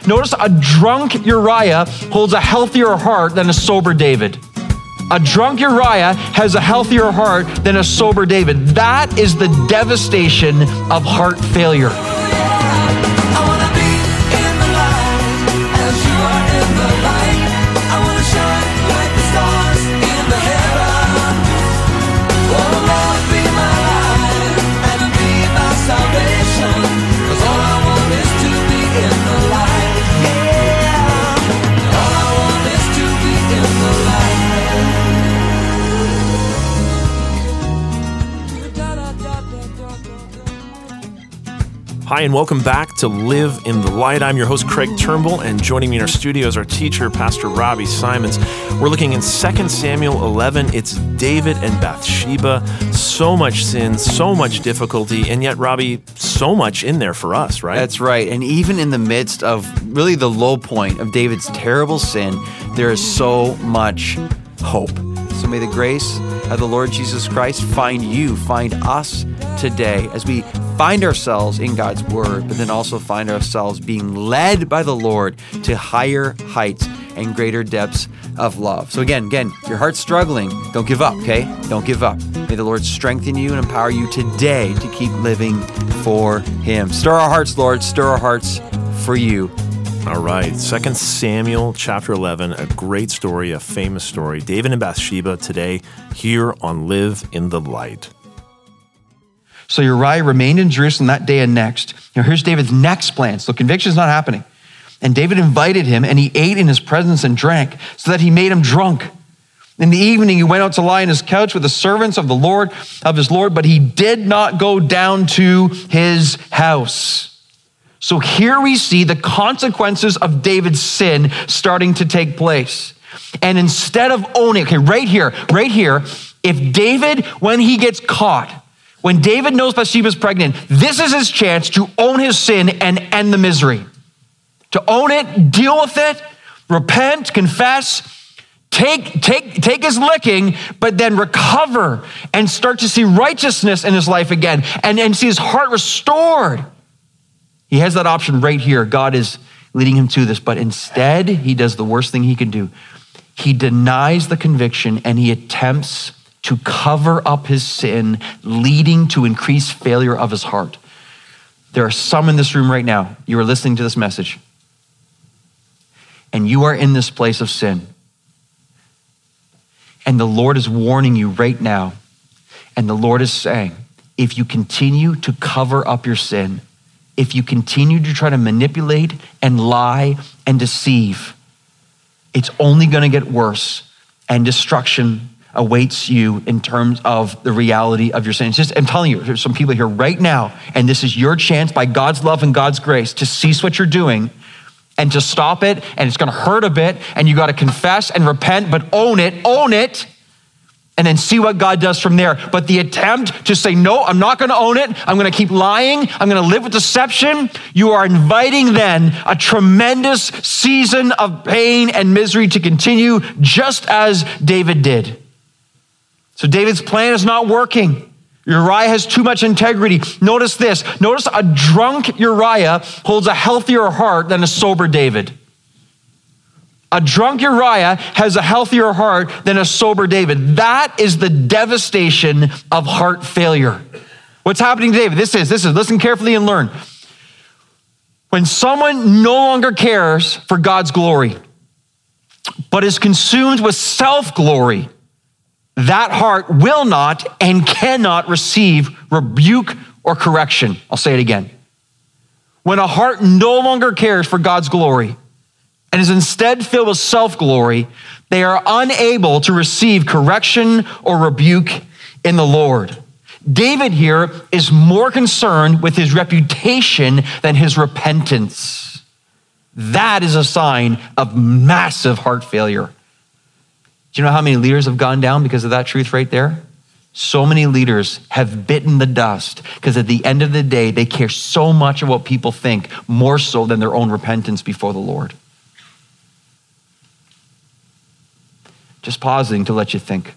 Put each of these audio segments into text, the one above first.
Notice a drunk Uriah holds a healthier heart than a sober David. A drunk Uriah has a healthier heart than a sober David. That is the devastation of heart failure. Hi, and welcome back to Live in the Light. I'm your host, Craig Turnbull, and joining me in our studio is our teacher, Pastor Robbie Simons. We're looking in 2 Samuel 11. It's David and Bathsheba. So much sin, so much difficulty, and yet, Robbie, so much in there for us, right? That's right. And even in the midst of really the low point of David's terrible sin, there is so much hope. So may the grace of the Lord Jesus Christ find us today as we find ourselves in God's word, but then also find ourselves being led by the Lord to higher heights and greater depths of love. So again, if your heart's struggling, don't give up, okay? Don't give up. May the Lord strengthen you and empower you today to keep living for Him. Stir our hearts, Lord. Stir our hearts for you. All right, 2 Samuel chapter 11, a great story, a famous story. David and Bathsheba today here on Live in the Light. So Uriah remained in Jerusalem that day and next. Now here's David's next plan. So conviction is not happening. And David invited him, and he ate in his presence and drank, so that he made him drunk. In the evening, he went out to lie on his couch with the servants of his Lord, but he did not go down to his house. So here we see the consequences of David's sin starting to take place. And instead of owning, right here, if David, when he gets caught, when David knows Bathsheba's pregnant, this is his chance to own his sin and end the misery. To own it, deal with it, repent, confess, take his licking, but then recover and start to see righteousness in his life again and see his heart restored. He has that option right here. God is leading him to this, but instead he does the worst thing he can do. He denies the conviction and he attempts to cover up his sin, leading to increased failure of his heart. There are some in this room right now, you are listening to this message, and you are in this place of sin. And the Lord is warning you right now, and the Lord is saying, if you continue to cover up your sin, if you continue to try to manipulate and lie and deceive, it's only gonna get worse, and destruction awaits you in terms of the reality of your sin. I'm telling you, there's some people here right now, and this is your chance by God's love and God's grace to cease what you're doing and to stop it, and it's gonna hurt a bit, and you gotta confess and repent, but own it, and then see what God does from there. But the attempt to say, no, I'm not gonna own it, I'm gonna keep lying, I'm gonna live with deception, you are inviting then a tremendous season of pain and misery to continue, just as David did. So David's plan is not working. Uriah has too much integrity. Notice this. Notice a drunk Uriah holds a healthier heart than a sober David. A drunk Uriah has a healthier heart than a sober David. That is the devastation of heart failure. What's happening to David? This is, listen carefully and learn. When someone no longer cares for God's glory, but is consumed with self-glory, that heart will not and cannot receive rebuke or correction. I'll say it again. When a heart no longer cares for God's glory and is instead filled with self-glory, they are unable to receive correction or rebuke in the Lord. David here is more concerned with his reputation than his repentance. That is a sign of massive heart failure. Do you know how many leaders have gone down because of that truth right there? So many leaders have bitten the dust because at the end of the day, they care so much of what people think, more so than their own repentance before the Lord. Just pausing to let you think.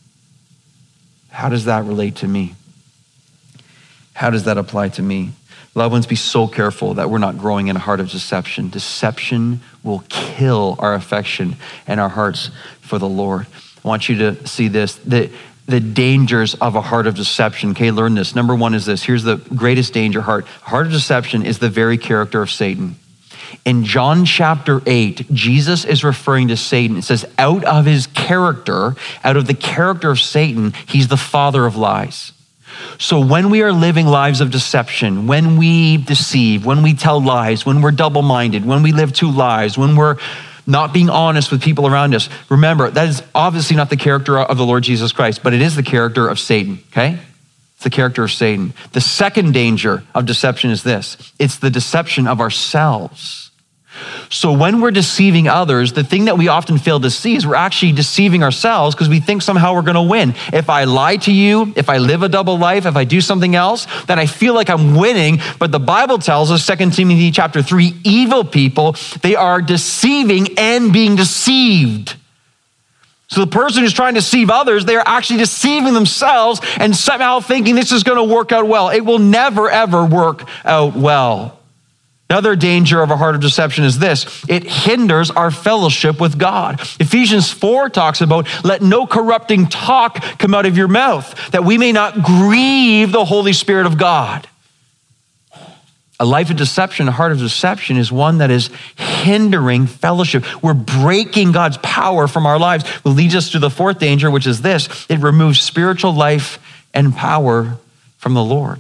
How does that relate to me? How does that apply to me? Loved ones, be so careful that we're not growing in a heart of deception. Deception will kill our affection and our hearts for the Lord. I want you to see this, the dangers of a heart of deception. Okay, learn this. Number one is this. Here's the greatest danger. Heart of deception is the very character of Satan. In John chapter 8, Jesus is referring to Satan. It says, out of his character, out of the character of Satan, he's the father of lies. So when we are living lives of deception, when we deceive, when we tell lies, when we're double-minded, when we live two lives, when we're not being honest with people around us, remember, that is obviously not the character of the Lord Jesus Christ, but it is the character of Satan, okay? It's the character of Satan. The second danger of deception is this. It's the deception of ourselves. So when we're deceiving others, the thing that we often fail to see is we're actually deceiving ourselves because we think somehow we're going to win. If I lie to you, if I live a double life, if I do something else, then I feel like I'm winning. But the Bible tells us, 2 Timothy chapter 3, evil people, they are deceiving and being deceived. So the person who's trying to deceive others, they are actually deceiving themselves and somehow thinking this is going to work out well. It will never, ever work out well. Another danger of a heart of deception is this. It hinders our fellowship with God. Ephesians 4 talks about, let no corrupting talk come out of your mouth, that we may not grieve the Holy Spirit of God. A life of deception, a heart of deception is one that is hindering fellowship. We're breaking God's power from our lives. It leads us to the fourth danger, which is this. It removes spiritual life and power from the Lord.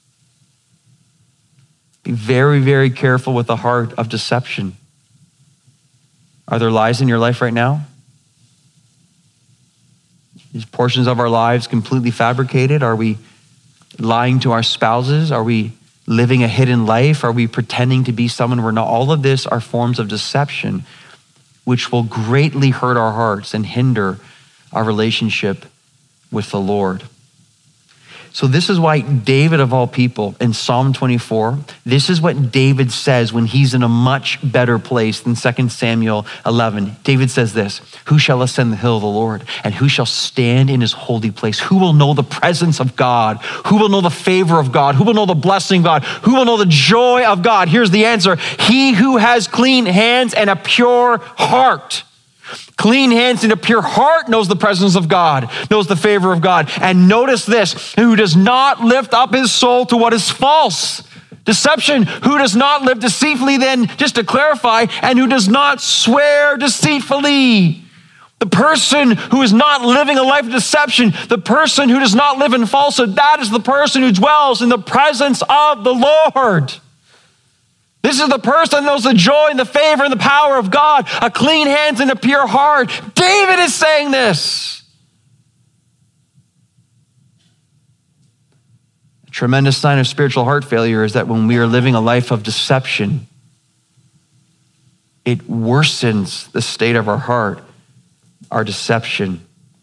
Be very, very careful with the heart of deception. Are there lies in your life right now? Is portions of our lives completely fabricated? Are we lying to our spouses? Are we living a hidden life? Are we pretending to be someone we're not? All of this are forms of deception, which will greatly hurt our hearts and hinder our relationship with the Lord. So this is why David, of all people, in Psalm 24, this is what David says when he's in a much better place than 2 Samuel 11. David says this, who shall ascend the hill of the Lord? And who shall stand in his holy place? Who will know the presence of God? Who will know the favor of God? Who will know the blessing of God? Who will know the joy of God? Here's the answer. He who has clean hands and a pure heart. Clean hands and a pure heart knows the presence of God, knows the favor of God. And notice this, who does not lift up his soul to what is false. Deception, who does not live deceitfully, then, just to clarify, and who does not swear deceitfully. The person who is not living a life of deception, the person who does not live in falsehood, that is the person who dwells in the presence of the Lord. This is the person that knows the joy and the favor and the power of God, a clean hands and a pure heart. David is saying this. A tremendous sign of spiritual heart failure is that when we are living a life of deception, it worsens the state of our heart, our deception.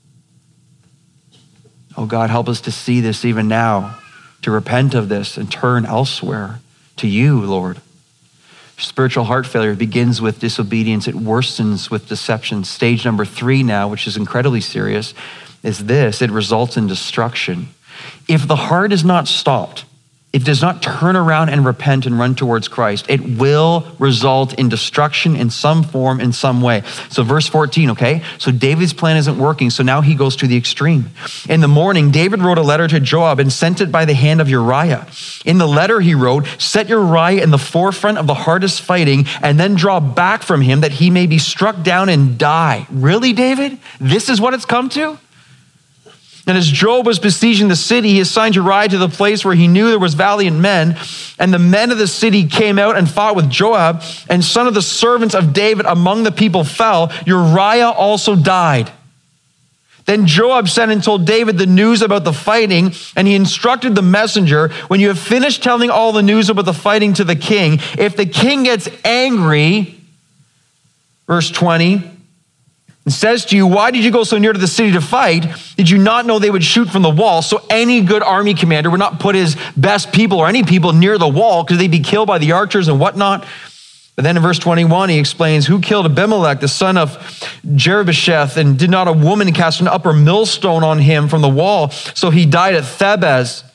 Oh God, help us to see this even now, to repent of this and turn elsewhere to you, Lord. Spiritual heart failure begins with disobedience. It worsens with deception. Stage number 3 now, which is incredibly serious, is this. It results in destruction. If the heart is not stopped, if it does not turn around and repent and run towards Christ, it will result in destruction in some form, in some way. So verse 14, okay? So David's plan isn't working, so now he goes to the extreme. In the morning, David wrote a letter to Joab and sent it by the hand of Uriah. In the letter he wrote, set Uriah in the forefront of the hardest fighting and then draw back from him that he may be struck down and die. Really, David? This is what it's come to? And as Joab was besieging the city, he assigned Uriah to the place where he knew there was valiant men. And the men of the city came out and fought with Joab, and some of the servants of David among the people fell. Uriah also died. Then Joab sent and told David the news about the fighting, and he instructed the messenger, when you have finished telling all the news about the fighting to the king, if the king gets angry, verse 20, and says to you, why did you go so near to the city to fight? Did you not know they would shoot from the wall? So any good army commander would not put his best people or any people near the wall because they'd be killed by the archers and whatnot. But then in verse 21, he explains, who killed Abimelech, the son of Jerubbesheth, and did not a woman cast an upper millstone on him from the wall? So he died at Thebez.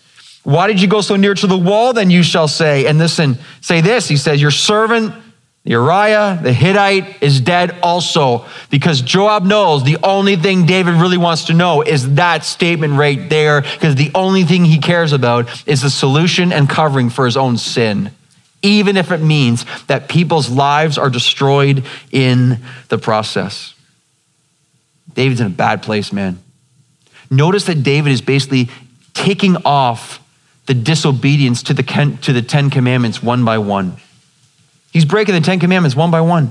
Why did you go so near to the wall? Then you shall say, and listen, say this. He says, your servant Uriah the Hittite is dead also, because Joab knows the only thing David really wants to know is that statement right there, because the only thing he cares about is the solution and covering for his own sin, even if it means that people's lives are destroyed in the process. David's in a bad place, man. Notice that David is basically taking off the disobedience to the 10 Commandments one by one. He's breaking the 10 Commandments one by one.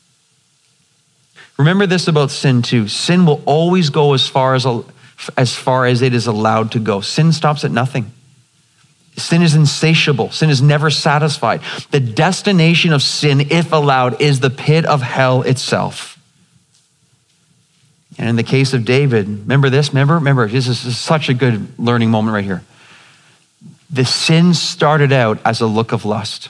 Remember this about sin too. Sin will always go as far as it is allowed to go. Sin stops at nothing. Sin is insatiable. Sin is never satisfied. The destination of sin, if allowed, is the pit of hell itself. And in the case of David, remember this? Remember, this is such a good learning moment right here. The sin started out as a look of lust.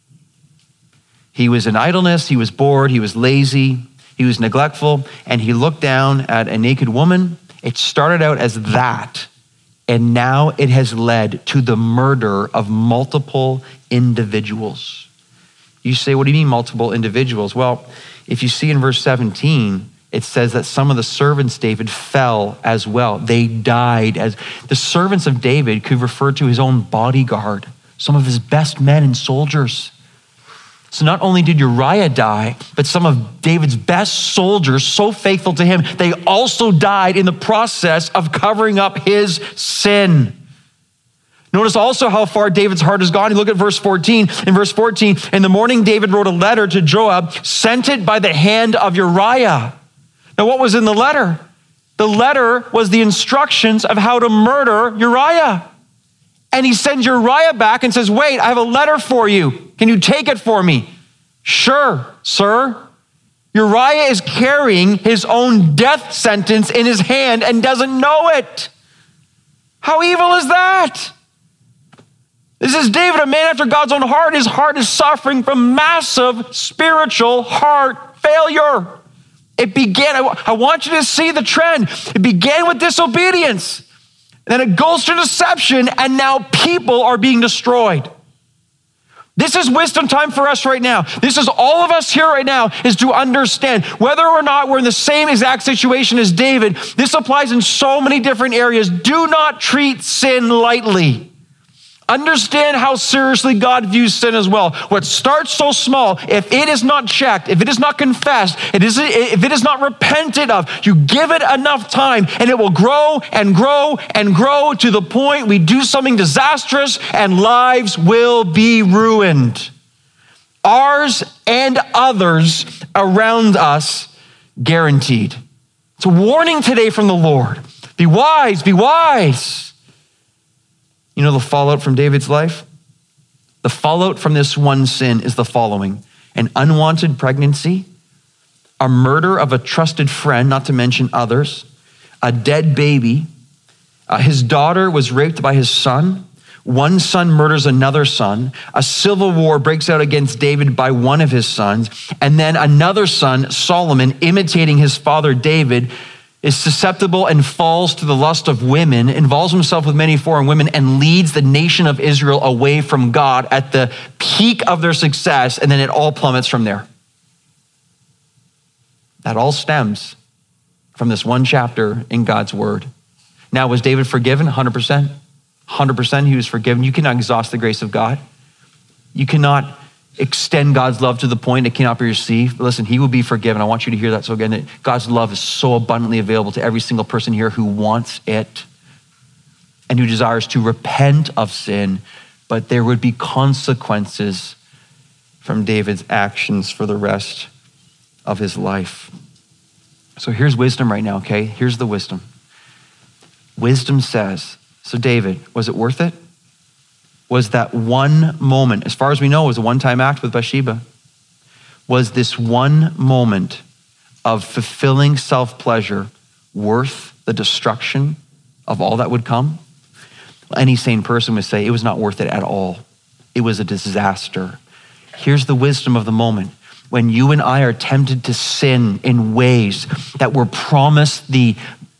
He was in idleness, he was bored, he was lazy, he was neglectful, and he looked down at a naked woman. It started out as that, and now it has led to the murder of multiple individuals. You say, what do you mean multiple individuals? Well, if you see in verse 17, it says that some of the servants David fell as well. They died. As the servants of David could refer to his own bodyguard, some of his best men and soldiers. So not only did Uriah die, but some of David's best soldiers, so faithful to him, they also died in the process of covering up his sin. Notice also how far David's heart has gone. You look at verse 14. In verse 14, in the morning, David wrote a letter to Joab, sent it by the hand of Uriah. Now, what was in the letter? The letter was the instructions of how to murder Uriah. And he sends Uriah back and says, wait, I have a letter for you. Can you take it for me? Sure, sir. Uriah is carrying his own death sentence in his hand and doesn't know it. How evil is that? This is David, a man after God's own heart. His heart is suffering from massive spiritual heart failure. It began, I want you to see the trend. It began with disobedience. Then it goes to deception, and now people are being destroyed. This is wisdom time for us right now. This is all of us here right now, is to understand whether or not we're in the same exact situation as David. This applies in so many different areas. Do not treat sin lightly. Understand how seriously God views sin as well. What starts so small, if it is not checked, if it is not confessed, if it is not repented of, you give it enough time and it will grow and grow and grow to the point we do something disastrous and lives will be ruined. Ours and others around us, guaranteed. It's a warning today from the Lord. Be wise, be wise. You know the fallout from David's life? The fallout from this one sin is the following: an unwanted pregnancy, a murder of a trusted friend, not to mention others, a dead baby. His daughter was raped by his son. One son murders another son. A civil war breaks out against David by one of his sons. And then another son, Solomon, imitating his father David, is susceptible and falls to the lust of women, involves himself with many foreign women, and leads the nation of Israel away from God at the peak of their success, and then it all plummets from there. That all stems from this one chapter in God's word. Now, was David forgiven? 100%. 100% he was forgiven. You cannot exhaust the grace of God. You cannot extend God's love to the point it cannot be received. But listen, he will be forgiven. I want you to hear that. So again, that God's love is so abundantly available to every single person here who wants it and who desires to repent of sin, but there would be consequences from David's actions for the rest of his life. So here's wisdom right now, okay? Here's the wisdom. Wisdom says, so David, was it worth it? Was that one moment, as far as we know, it was a one-time act with Bathsheba. Was this one moment of fulfilling self-pleasure worth the destruction of all that would come? Any sane person would say it was not worth it at all. It was a disaster. Here's the wisdom of the moment. When you and I are tempted to sin in ways that were promised the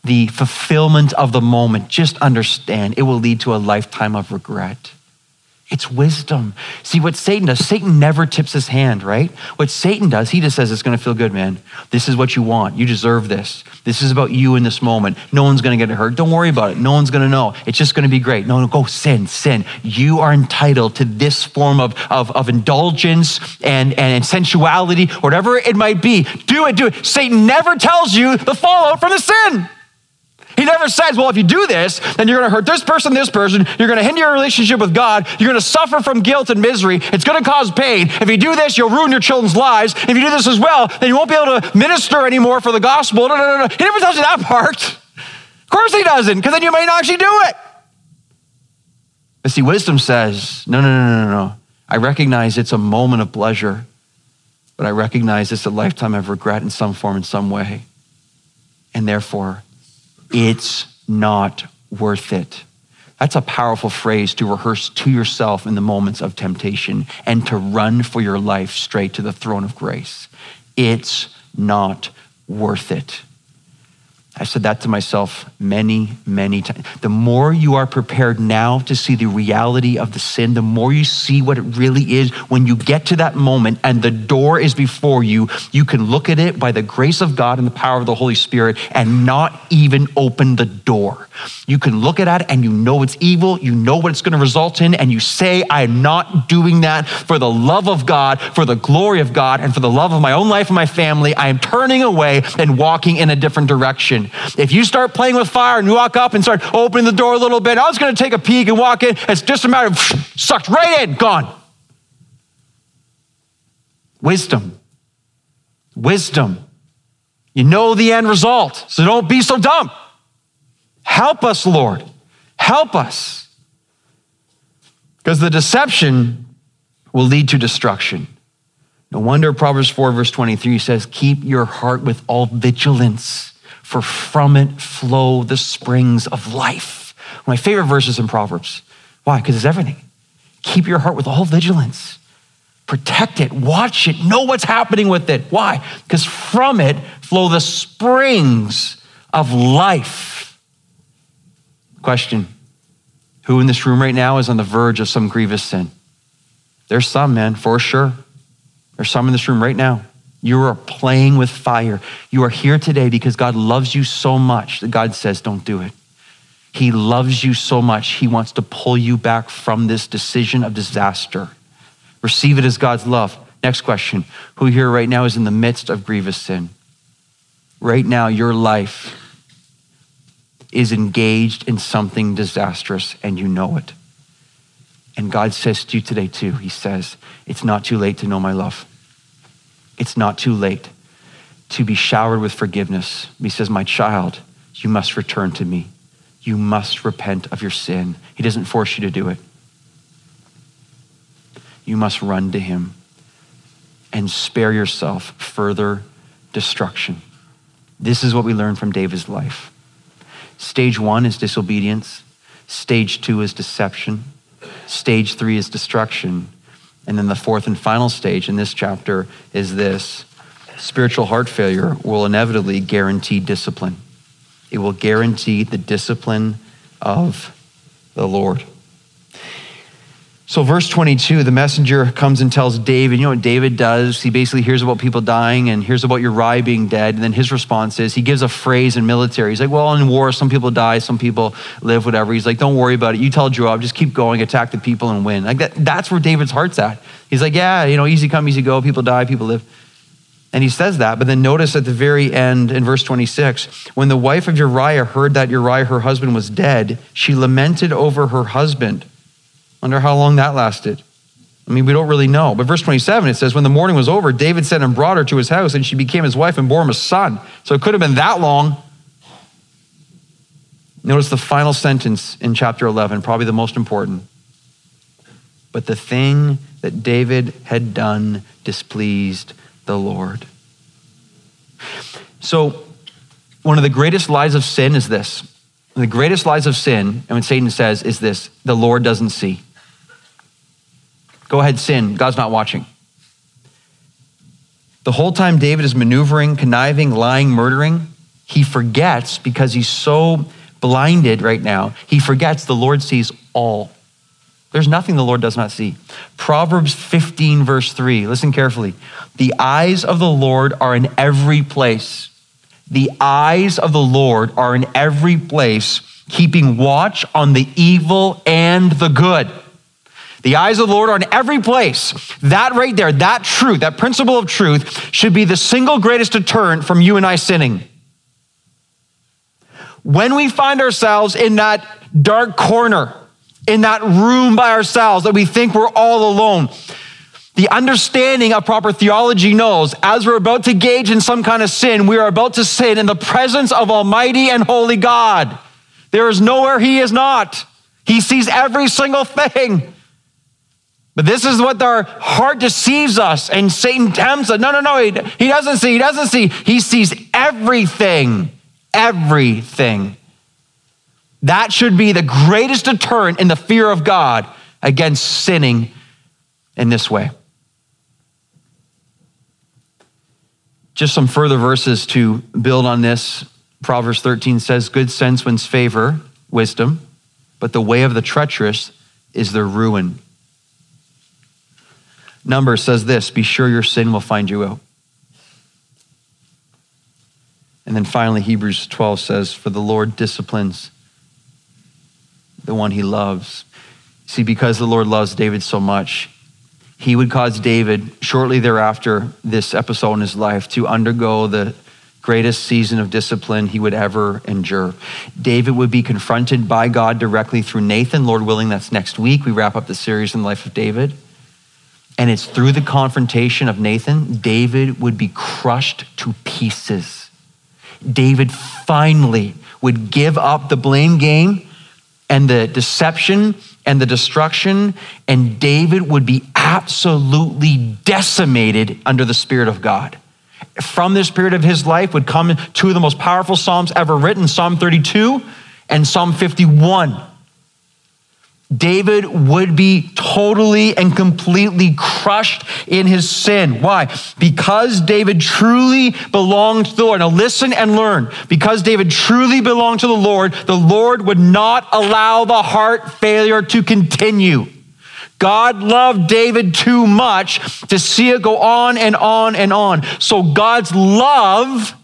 the fulfillment of the moment, just understand it will lead to a lifetime of regret. It's wisdom. See what Satan does, Satan never tips his hand, right? What Satan does, he just says, it's going to feel good, man. This is what you want. You deserve this. This is about you in this moment. No one's going to get hurt. Don't worry about it. No one's going to know. It's just going to be great. No, go sin. You are entitled to this form of indulgence and sensuality, whatever it might be. Do it. Satan never tells you the fallout from the sin. He never says, well, if you do this, then you're going to hurt this person, you're going to hinder your relationship with God, you're going to suffer from guilt and misery, it's going to cause pain. If you do this, you'll ruin your children's lives. If you do this as well, then you won't be able to minister anymore for the gospel. No. He never tells you that part. Of course he doesn't, because then you might not actually do it. But see, wisdom says, no. I recognize it's a moment of pleasure, but I recognize it's a lifetime of regret in some form, in some way. And therefore, it's not worth it. That's a powerful phrase to rehearse to yourself in the moments of temptation and to run for your life straight to the throne of grace. It's not worth it. I said that to myself many, many times. The more you are prepared now to see the reality of the sin, the more you see what it really is. When you get to that moment and the door is before you, you can look at it by the grace of God and the power of the Holy Spirit and not even open the door. You can look at it and you know it's evil, you know what it's going to result in, and you say, I am not doing that for the love of God, for the glory of God, and for the love of my own life and my family. I am turning away and walking in a different direction. If you start playing with fire and you walk up and start opening the door a little bit, I was going to take a peek and walk in, it's just a matter of sucked right in, gone. Wisdom. You know the end result, so don't be so dumb. Help us, Lord. Help us. Because the deception will lead to destruction. No wonder Proverbs 4 verse 23 says, keep your heart with all vigilance, for from it flow the springs of life. One of my favorite verses in Proverbs. Why? Because it's everything. Keep your heart with all vigilance. Protect it, watch it, know what's happening with it. Why? Because from it flow the springs of life. Question, who in this room right now is on the verge of some grievous sin? There's some, man, for sure. There's some in this room right now. You are playing with fire. You are here today because God loves you so much that God says, don't do it. He loves you so much. He wants to pull you back from this decision of disaster. Receive it as God's love. Next question, who here right now is in the midst of grievous sin? Right now, your life is engaged in something disastrous and you know it. And God says to you today too, he says, it's not too late to know my love. It's not too late to be showered with forgiveness. He says, my child, you must return to me. You must repent of your sin. He doesn't force you to do it. You must run to him and spare yourself further destruction. This is what we learn from David's life. Stage 1 is disobedience. Stage 2 is deception. Stage 3 is destruction. And then the fourth and final stage in this chapter is this. Spiritual heart failure will inevitably guarantee discipline. It will guarantee the discipline of the Lord. So verse 22, the messenger comes and tells David, you know what David does? He basically hears about people dying and hears about Uriah being dead. And then his response is, he gives a phrase in military. He's like, well, in war, some people die, some people live, whatever. He's like, don't worry about it. You tell Joab, just keep going, attack the people and win. Like that's where David's heart's at. He's like, yeah, easy come, easy go. People die, people live. And he says that, but then notice at the very end in verse 26, when the wife of Uriah heard that Uriah, her husband, was dead, she lamented over her husband. Wonder how long that lasted. We don't really know. But verse 27, it says, when the mourning was over, David sent and brought her to his house, and she became his wife and bore him a son. So it could have been that long. Notice the final sentence in chapter 11, probably the most important. But the thing that David had done displeased the Lord. So one of the greatest lies of sin is this. The greatest lies of sin, and when Satan says, is this: the Lord doesn't see. Go ahead, sin. God's not watching. The whole time David is maneuvering, conniving, lying, murdering, he forgets, because he's so blinded right now, he forgets the Lord sees all. There's nothing the Lord does not see. Proverbs 15, verse 3, listen carefully. The eyes of the Lord are in every place. The eyes of the Lord are in every place, keeping watch on the evil and the good. The eyes of the Lord are in every place. That right there, that truth, that principle of truth should be the single greatest deterrent from you and I sinning. When we find ourselves in that dark corner, in that room by ourselves that we think we're all alone, the understanding of proper theology knows as we're about to engage in some kind of sin, we are about to sin in the presence of Almighty and Holy God. There is nowhere he is not. He sees every single thing. But this is what our heart deceives us, and Satan tempts us. No, he doesn't see. He sees everything. Everything. That should be the greatest deterrent in the fear of God against sinning in this way. Just some further verses to build on this. Proverbs 13 says, good sense wins favor, wisdom, but the way of the treacherous is their ruin. Numbers says this, be sure your sin will find you out. And then finally, Hebrews 12 says, for the Lord disciplines the one he loves. See, because the Lord loves David so much, he would cause David, shortly thereafter this episode in his life, to undergo the greatest season of discipline he would ever endure. David would be confronted by God directly through Nathan. Lord willing, that's next week. We wrap up the series in the life of David. And it's through the confrontation of Nathan, David would be crushed to pieces. David finally would give up the blame game and the deception and the destruction, and David would be absolutely decimated under the Spirit of God. From this period of his life would come two of the most powerful Psalms ever written, Psalm 32 and Psalm 51. David would be totally and completely crushed in his sin. Why? Because David truly belonged to the Lord. Now listen and learn. Because David truly belonged to the Lord would not allow the heart failure to continue. God loved David too much to see it go on and on and on. So God's love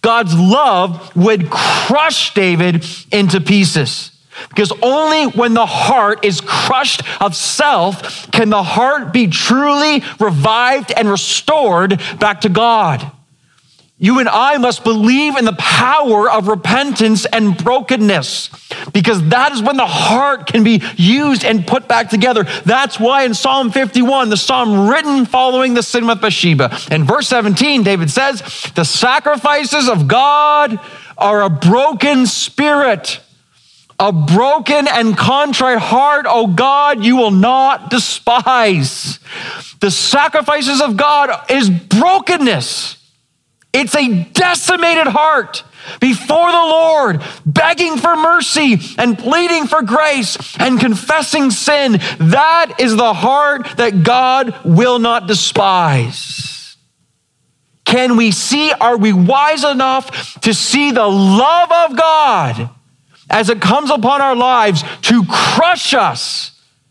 would crush David into pieces. Because only when the heart is crushed of self can the heart be truly revived and restored back to God. You and I must believe in the power of repentance and brokenness, because that is when the heart can be used and put back together. That's why in Psalm 51, the psalm written following the sin with Bathsheba, in verse 17, David says, the sacrifices of God are a broken spirit. A broken and contrite heart, O God, you will not despise. The sacrifices of God is brokenness. It's a decimated heart before the Lord, begging for mercy and pleading for grace and confessing sin. That is the heart that God will not despise. Can we see, are we wise enough to see the love of God as it comes upon our lives to crush us,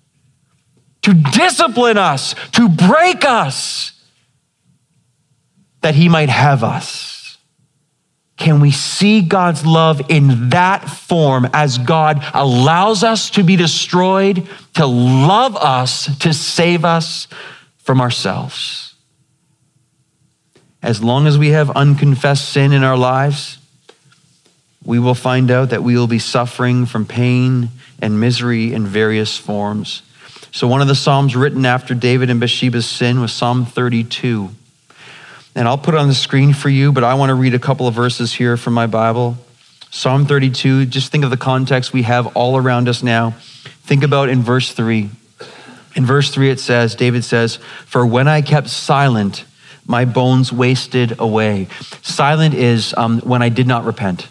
to discipline us, to break us, that he might have us? Can we see God's love in that form as God allows us to be destroyed, to love us, to save us from ourselves? As long as we have unconfessed sin in our lives, we will find out that we will be suffering from pain and misery in various forms. So one of the Psalms written after David and Bathsheba's sin was Psalm 32. And I'll put it on the screen for you, but I want to read a couple of verses here from my Bible. Psalm 32, just think of the context we have all around us now. Think about in verse 3. In verse 3 it says, David says, for when I kept silent, my bones wasted away. Silent is when I did not repent.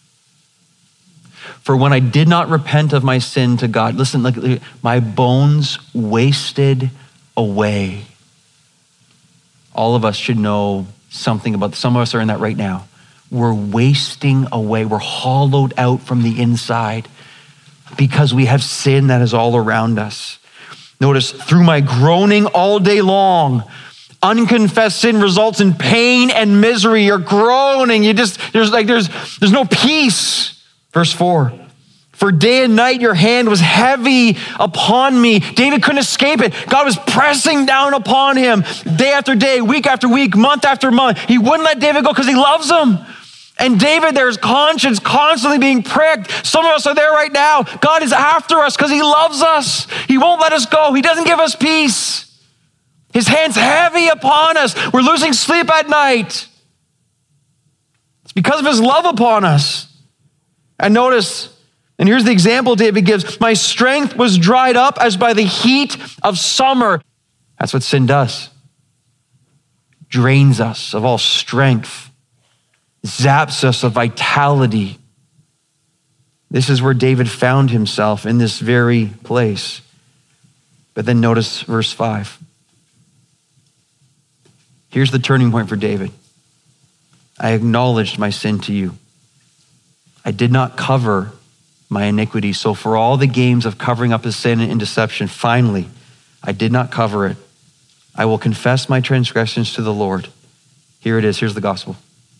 For when I did not repent of my sin to God, listen, look, my bones wasted away. All of us should know something about, some of us are in that right now. we're wasting away. We're hollowed out from the inside because we have sin that is all around us. Notice, through my groaning all day long, unconfessed sin results in pain and misery. You're groaning. There's no peace. Verse 4. For day and night your hand was heavy upon me. David couldn't escape it. God was pressing down upon him day after day, week after week, month after month. He wouldn't let David go because he loves him. And David, there's conscience constantly being pricked. Some of us are there right now. God is after us because he loves us. He won't let us go. He doesn't give us peace. His hand's heavy upon us. We're losing sleep at night. It's because of his love upon us. And notice, and here's the example David gives. My strength was dried up as by the heat of summer. That's what sin does. Drains us of all strength. Zaps us of vitality. This is where David found himself, in this very place. But then notice verse 5. Here's the turning point for David. I acknowledged my sin to you. I did not cover my iniquity. So for all the games of covering up his sin and deception, finally, I did not cover it. I will confess my transgressions to the Lord. Here it is. Here's the gospel.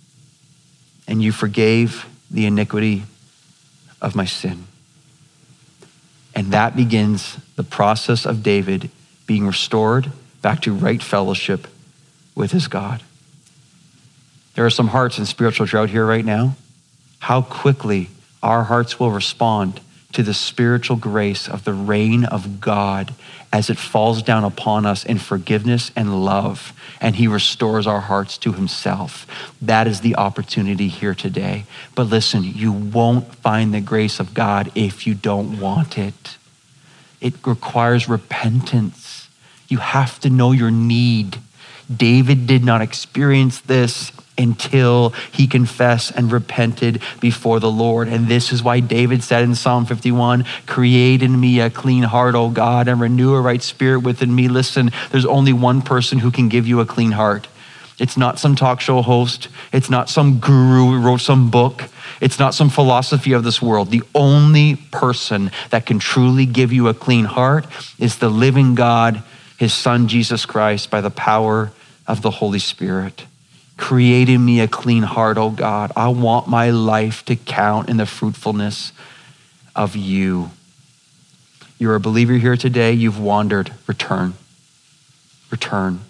And you forgave the iniquity of my sin. And that begins the process of David being restored back to right fellowship with his God. There are some hearts in spiritual drought here right now. How quickly our hearts will respond to the spiritual grace of the reign of God as it falls down upon us in forgiveness and love, and he restores our hearts to himself. That is the opportunity here today. But listen, you won't find the grace of God if you don't want it. It requires repentance. You have to know your need. David did not experience this until he confessed and repented before the Lord. And this is why David said in Psalm 51, create in me a clean heart, O God, and renew a right spirit within me. Listen, there's only one person who can give you a clean heart. It's not some talk show host. It's not some guru who wrote some book. It's not some philosophy of this world. The only person that can truly give you a clean heart is the living God, his son, Jesus Christ, by the power of the Holy Spirit. Create in me a clean heart, oh God. I want my life to count in the fruitfulness of you. You're a believer here today. You've wandered. Return. Return.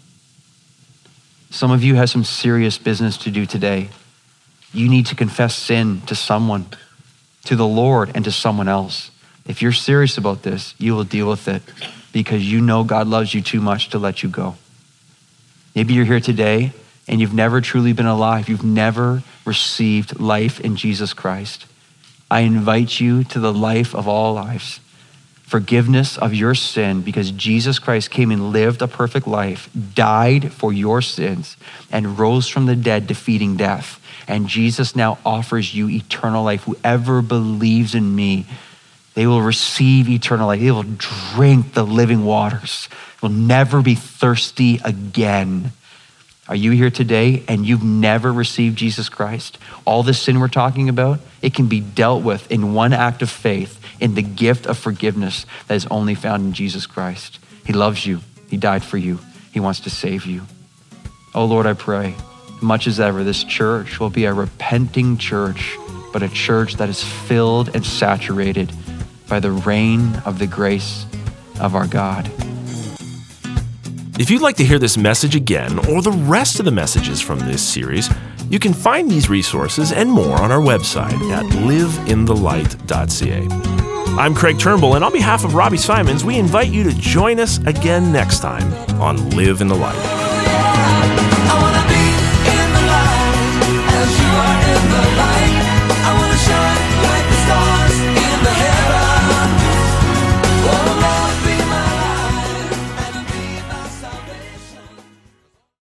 Some of you have some serious business to do today. You need to confess sin to someone, to the Lord and to someone else. If you're serious about this, you will deal with it because you know God loves you too much to let you go. Maybe you're here today and you've never truly been alive. You've never received life in Jesus Christ. I invite you to the life of all lives. Forgiveness of your sin because Jesus Christ came and lived a perfect life, died for your sins, and rose from the dead, defeating death. And Jesus now offers you eternal life. Whoever believes in me, they will receive eternal life. They will drink the living waters. Will never be thirsty again. Are you here today and you've never received Jesus Christ? All the sin we're talking about, it can be dealt with in one act of faith, in the gift of forgiveness that is only found in Jesus Christ. He loves you. He died for you. He wants to save you. Oh Lord, I pray, much as ever, this church will be a repenting church, but a church that is filled and saturated by the reign of the grace of our God. If you'd like to hear this message again or the rest of the messages from this series, you can find these resources and more on our website at liveinthelight.ca. I'm Craig Turnbull, and on behalf of Robbie Simons, we invite you to join us again next time on Live in the Light. I wanna be in the light as you are.